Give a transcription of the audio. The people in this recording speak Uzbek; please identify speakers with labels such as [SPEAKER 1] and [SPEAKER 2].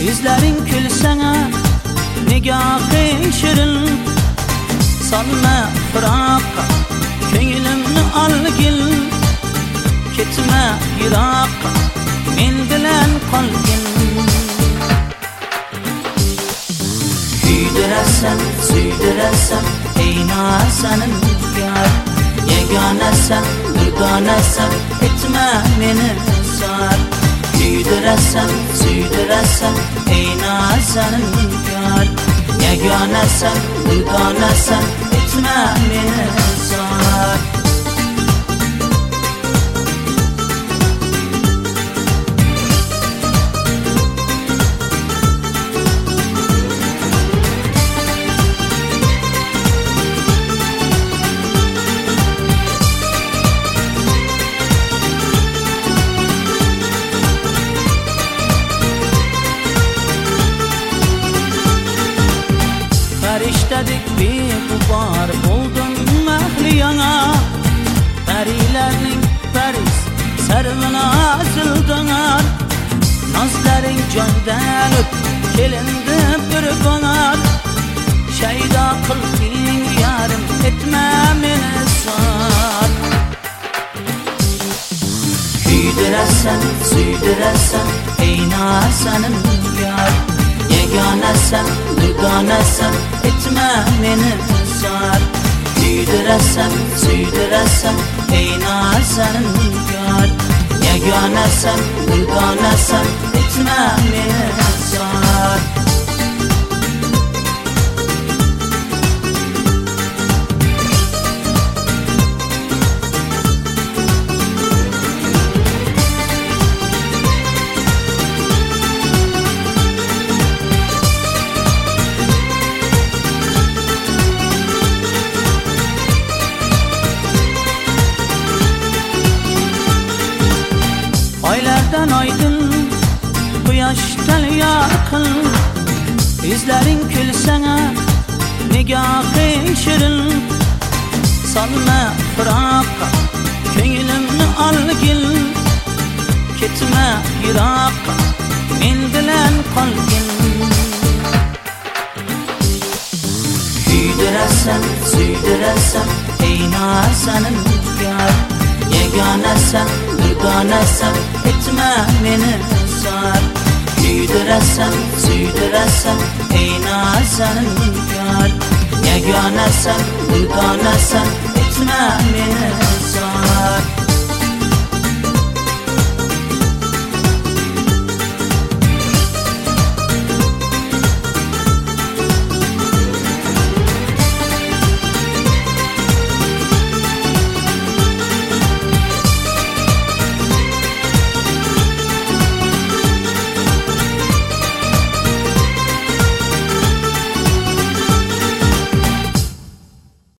[SPEAKER 1] Yüzlerin külsene nigahın şirin, salma fıraka köngülümni algil, ketme yiraka men bilen qolgin. Kuydiresen suydiresen ey nasanin yar, yeganesen durganesen etme meni sar. Kuydiresen suydiresen ey nasanin yar, yeganesen durganesen etme meni sar. Farishtadik begubar buldum mahli yana, parilarning paris sarvini azildinar. Nazlaring jondan o't kelindi bir qo'nar, shaydo qilding yarim etma meni sar. Kuydirasan suydirasan ey nasanin yar, yeganesen durganesen etme meni sar. Kuydiresen suydiresen ey nasanin yar, yeganesen durganesen etme meni sar. Aylardan aydın, quyoshdan yorqin, yüzlerin külsene nigahın şirin, salma fıraka köngülümni algil, ketme yiraka men bilen qolgin. Kuydiresen suydiresen ey nasanin yar, yeganesen durganesen etme meni sar. Kuydiresen suydiresen ey nasanin yar, yeganesen durganesen etme meni sar.